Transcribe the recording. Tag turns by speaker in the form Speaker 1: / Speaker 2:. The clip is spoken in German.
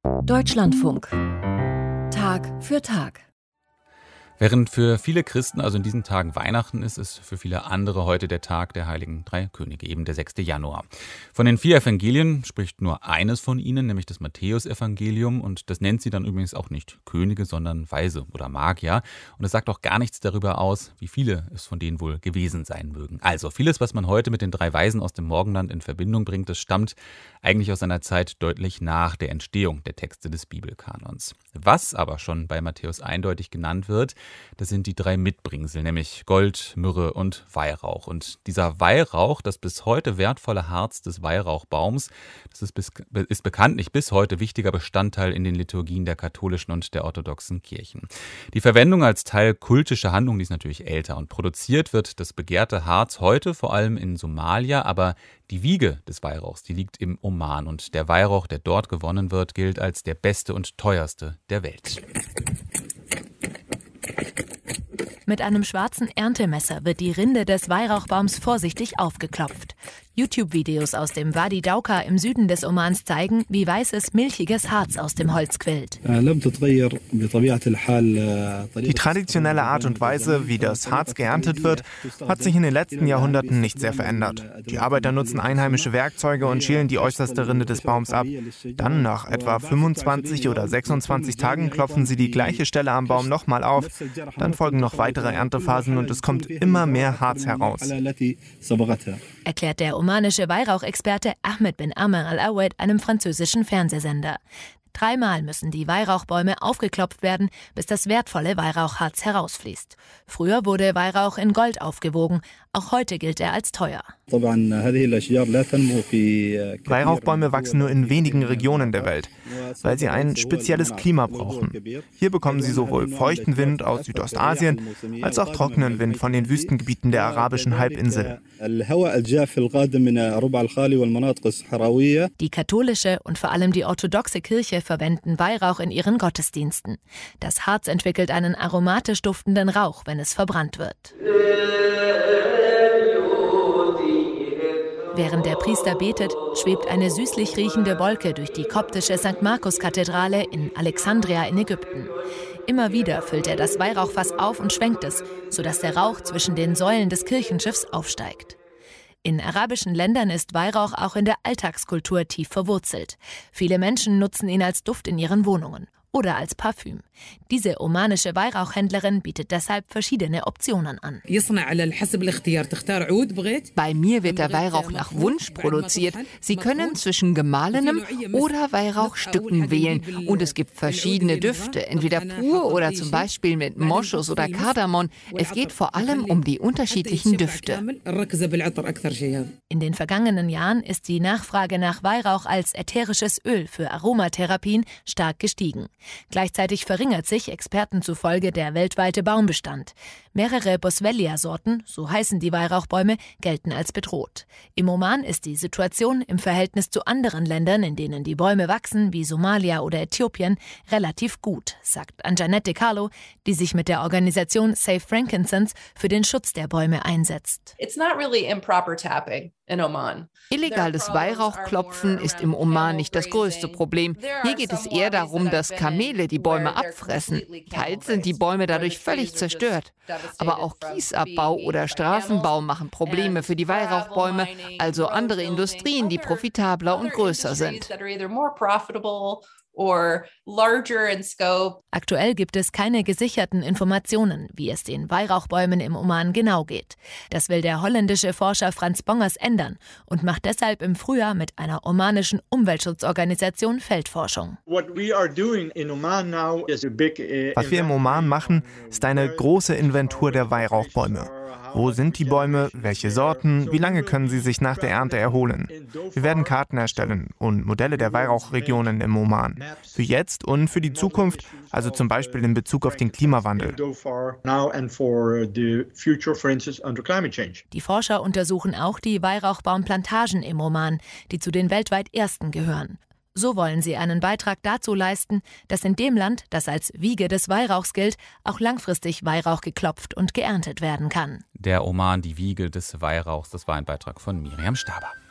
Speaker 1: Deutschlandfunk. Tag für Tag.
Speaker 2: Während für viele Christen also in diesen Tagen Weihnachten ist, ist für viele andere heute der Tag der heiligen drei Könige, eben der 6. Januar. Von den 4 Evangelien spricht nur eines von ihnen, nämlich das Matthäusevangelium, und das nennt sie dann übrigens auch nicht Könige, sondern Weise oder Magier. Und es sagt auch gar nichts darüber aus, wie viele es von denen wohl gewesen sein mögen. Also vieles, was man heute mit den 3 Weisen aus dem Morgenland in Verbindung bringt, das stammt eigentlich aus einer Zeit deutlich nach der Entstehung der Texte des Bibelkanons. Was aber schon bei Matthäus eindeutig genannt wird, das sind die 3 Mitbringsel, nämlich Gold, Myrrhe und Weihrauch. Und dieser Weihrauch, das bis heute wertvolle Harz des Weihrauchbaums, das ist bekanntlich bis heute wichtiger Bestandteil in den Liturgien der katholischen und der orthodoxen Kirchen. Die Verwendung als Teil kultischer Handlung, die ist natürlich älter, und produziert wird das begehrte Harz heute vor allem in Somalia, aber die Wiege des Weihrauchs, die liegt im Oman, und der Weihrauch, der dort gewonnen wird, gilt als der beste und teuerste der Welt.
Speaker 3: Mit einem schwarzen Erntemesser wird die Rinde des Weihrauchbaums vorsichtig aufgeklopft. YouTube-Videos aus dem Wadi Dauka im Süden des Omans zeigen, wie weißes, milchiges Harz aus dem Holz quillt.
Speaker 4: Die traditionelle Art und Weise, wie das Harz geerntet wird, hat sich in den letzten Jahrhunderten nicht sehr verändert. Die Arbeiter nutzen einheimische Werkzeuge und schälen die äußerste Rinde des Baums ab. Dann, nach etwa 25 oder 26 Tagen, klopfen sie die gleiche Stelle am Baum nochmal auf. Dann folgen noch weitere Erntephasen und es kommt immer mehr Harz heraus.
Speaker 3: Erklärt der omanische Weihrauchexperte Ahmed bin Amr al-Awed einem französischen Fernsehsender. 3-mal müssen die Weihrauchbäume aufgeklopft werden, bis das wertvolle Weihrauchharz herausfließt. Früher wurde Weihrauch in Gold aufgewogen, auch heute gilt er als teuer.
Speaker 4: Weihrauchbäume wachsen nur in wenigen Regionen der Welt, weil sie ein spezielles Klima brauchen. Hier bekommen sie sowohl feuchten Wind aus Südostasien als auch trockenen Wind von den Wüstengebieten der arabischen Halbinsel.
Speaker 3: Die katholische und vor allem die orthodoxe Kirche verwenden Weihrauch in ihren Gottesdiensten. Das Harz entwickelt einen aromatisch duftenden Rauch, wenn es verbrannt wird. Während der Priester betet, schwebt eine süßlich riechende Wolke durch die koptische St. Markus-Kathedrale in Alexandria in Ägypten. Immer wieder füllt er das Weihrauchfass auf und schwenkt es, sodass der Rauch zwischen den Säulen des Kirchenschiffs aufsteigt. In arabischen Ländern ist Weihrauch auch in der Alltagskultur tief verwurzelt. Viele Menschen nutzen ihn als Duft in ihren Wohnungen oder als Parfüm. Diese omanische Weihrauchhändlerin bietet deshalb verschiedene Optionen an.
Speaker 5: Bei mir wird der Weihrauch nach Wunsch produziert. Sie können zwischen gemahlenem oder Weihrauchstücken wählen. Und es gibt verschiedene Düfte, entweder pur oder zum Beispiel mit Moschus oder Kardamom. Es geht vor allem um die unterschiedlichen Düfte.
Speaker 3: In den vergangenen Jahren ist die Nachfrage nach Weihrauch als ätherisches Öl für Aromatherapien stark gestiegen. Gleichzeitig verringert sich Experten zufolge der weltweite Baumbestand. Mehrere Boswellia-Sorten, so heißen die Weihrauchbäume, gelten als bedroht. Im Oman ist die Situation im Verhältnis zu anderen Ländern, in denen die Bäume wachsen, wie Somalia oder Äthiopien, relativ gut, sagt Anjanette De Carlo, die sich mit der Organisation Save Frankincense für den Schutz der Bäume einsetzt.
Speaker 5: Illegales Weihrauchklopfen ist im Oman nicht das größte Problem. Hier geht es eher darum, dass Kamele die Bäume abfressen. Teils sind die Bäume dadurch völlig zerstört. Aber auch Kiesabbau oder Straßenbau machen Probleme für die Weihrauchbäume, also andere Industrien, die profitabler und größer sind.
Speaker 3: Aktuell gibt es keine gesicherten Informationen, wie es den Weihrauchbäumen im Oman genau geht. Das will der holländische Forscher Frans Bongers ändern und macht deshalb im Frühjahr mit einer omanischen Umweltschutzorganisation Feldforschung.
Speaker 4: Was wir im Oman machen, ist eine große Inventur der Weihrauchbäume. Wo sind die Bäume, welche Sorten, wie lange können sie sich nach der Ernte erholen? Wir werden Karten erstellen und Modelle der Weihrauchregionen im Oman. Für jetzt und für die Zukunft, also zum Beispiel in Bezug auf den Klimawandel.
Speaker 3: Die Forscher untersuchen auch die Weihrauchbaumplantagen im Oman, die zu den weltweit ersten gehören. So wollen sie einen Beitrag dazu leisten, dass in dem Land, das als Wiege des Weihrauchs gilt, auch langfristig Weihrauch geklopft und geerntet werden kann.
Speaker 2: Der Oman, die Wiege des Weihrauchs, das war ein Beitrag von Miriam Staber.